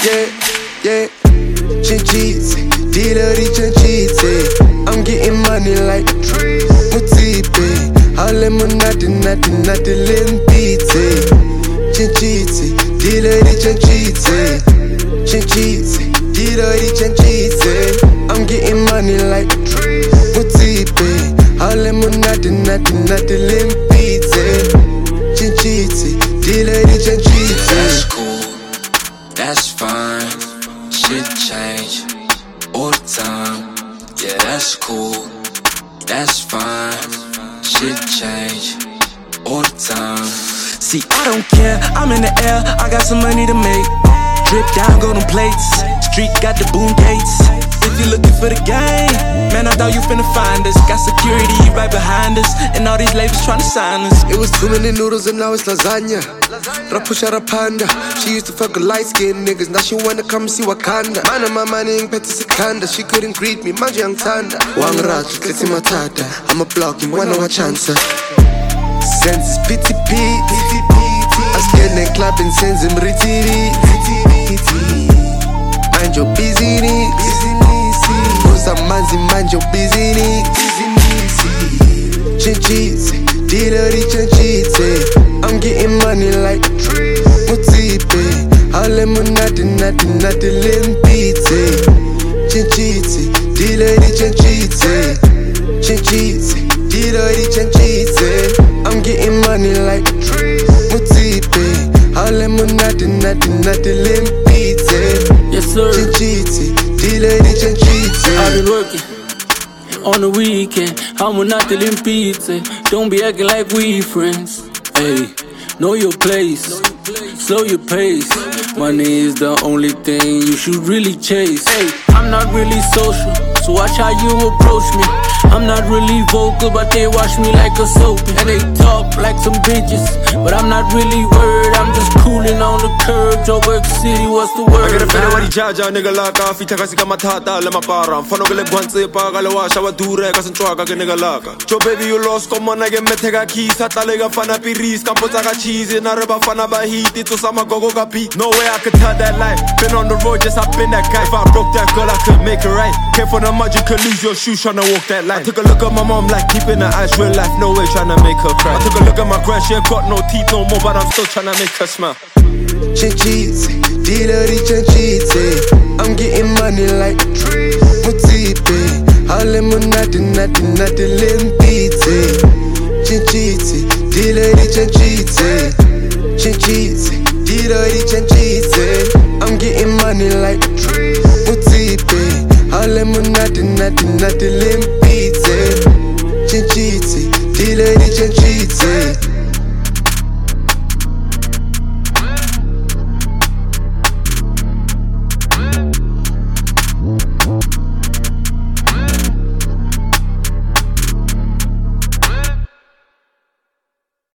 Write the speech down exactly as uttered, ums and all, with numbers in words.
yeah, yeah. Chinchitsi, Dilari Chinchitsi. I'm getting money like Mutipe. Hale Munati, Nati, Nati, Limpiti. Chinchitsi, Dilari Chinchitsi. Chinchitsi, Dilari Chinchitsi. I'm getting money like Mutipe. Hale Munati, Nati, Nati, Limpiti. Chinchitsi, Dilari Chinchitsi. That's cool, that's fine. Shit change all the time. Yeah, that's cool, that's fine. Shit change all the time. See, I don't care, I'm in the air, I got some money to make. Drip down, golden plates, street got the boom gates. If you looking for the game, man, I thought you finna find us. Got security right behind us, and all these labels tryna sign us. It was too many noodles and now it's lasagna. Rapusha Rapanda. She used to fuck with light skinned niggas, now she wanna come see Wakanda. Mana my money in Petty Sekanda. She couldn't greet me, Manji Young Tanda. Wang Ratu, Kleti Matata. I'ma block him, one hour chance. Sense is pity pity. I scan and clap and sends him retiri. Mind your business. Cause I'm manzi, mind your business. Chinchitsi, Dilari Chinchitsi. I'm getting money like Mutipe. Hale Munati, Nati, Nati, Limpiti. Chinchitsi, Dilari Chinchitsi. Chinchitsi, Dilari Chinchitsi. I'm getting money like Mutipe. Hale Munati, Nati, Nati, Limpiti. Yes sir. Chinchitsi, Dilari Chinchitsi. I've been working on the weekend, I'm not telling pizza. Don't be acting like we friends. Hey, know your place, slow your pace. Money is the only thing you should really chase. Hey, I'm not really social, so watch how you approach me. I'm not really vocal, but they watch me like a soap. And they talk like some bitches, but I'm not really worried. I'm just cooling on the curb. Joburg City, what's the word? I get a feel what he jaja, nigga laka. Fita kasi kama tata, lema para. Fano gele guanse pa, galawasha wa dure, kasan chwaka ke nigga laka. Jo baby you lost, come on, I get metega keys. Hata lega fana piris, kampo taka cheese. Nareba fana bahiti, to sama gogo kapi. No way I could tell that life. Been on the road, just I've been that guy. If I broke that girl, I could make it right. Care for the mud, you could lose your shoes tryna walk that line. I took a look at my mom like keeping her eyes real life, no way tryna make her cry. I took a look at my grand, she ain't got no teeth no more, but I'm still tryna make her smile. Chinchitsi, Dilari Chinchitsi. I'm getting money like Mutipe. Hale Munati, Nati, Nati, Limpiti. Chinchitsi, Dilari Chinchitsi. Chinchitsi, Dilari Chinchitsi. I'm getting money like Mutipe. Hale Munati, Nati, Nati, Limpiti.